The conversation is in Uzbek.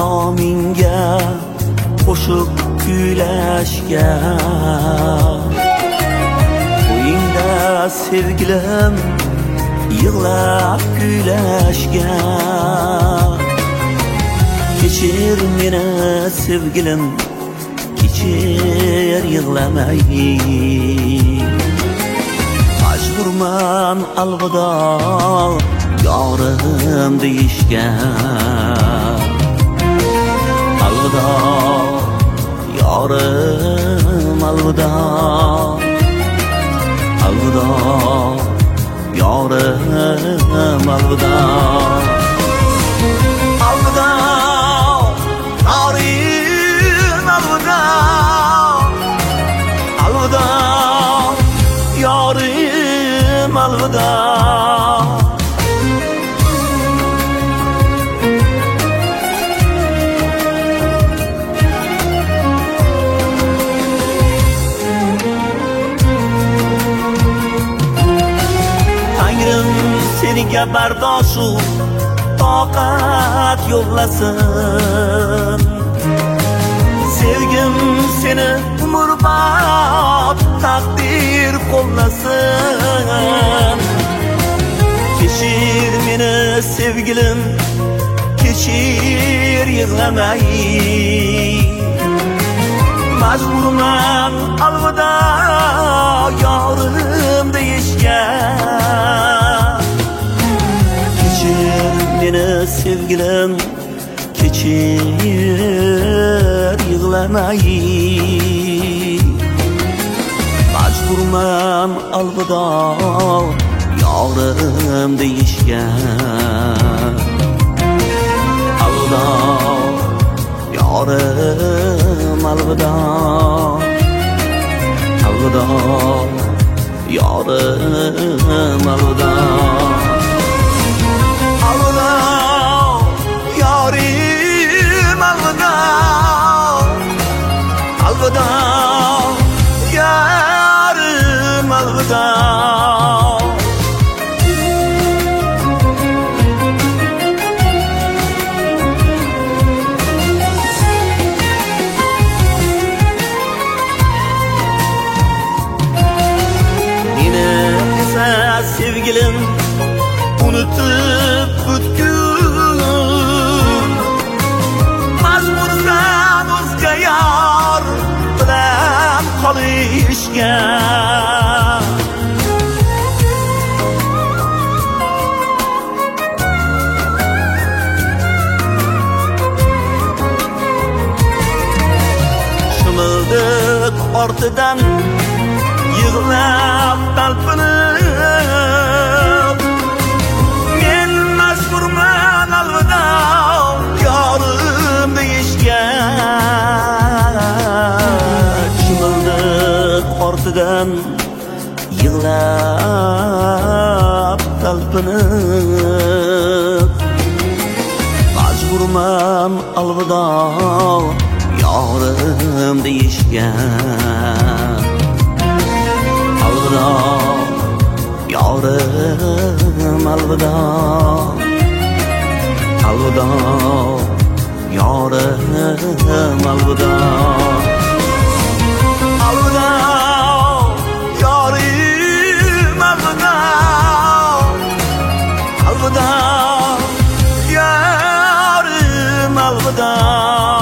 nomingga qo'shiq kuylashga, qo'yingda sevgilim yig'lab kuylashga. Kechir meni sevgilim, kechir yig'lamay. Majburman alvido yorim deyishga. Alvido yorim, alvido, alvido yorim, alvido. Alvido yorim, alvido, alvido yorim, alvido. Senga bardoshu toqat yo'llasin. Sevgim seni umrbod taqdir qo'llasin. Kechir meni sevgilim, kechir yig'lamay. Majburman alvido yorim deyishga. Kechir meni sevgilim, kechir yig'lamay. Majburman alvido yorim deyishga. Alvido yorim, alvido, alvido yorim, alvido. Alvido yorim, alvido, alvido yorim, alvido. Sevgilim unutib butkul. Majbursan o'zga yor bilan qolishga. Shumildiq ortidan yig'lab talpinib, men majburman alvido yorim deyishga. Shumildiq ortidan yig'lab talpinib, majburman alvido yorim deyishga. Alvido yorim, alvido, alvido yorim, alvido, alvido yorim, alvido, alvido yorim, alvido.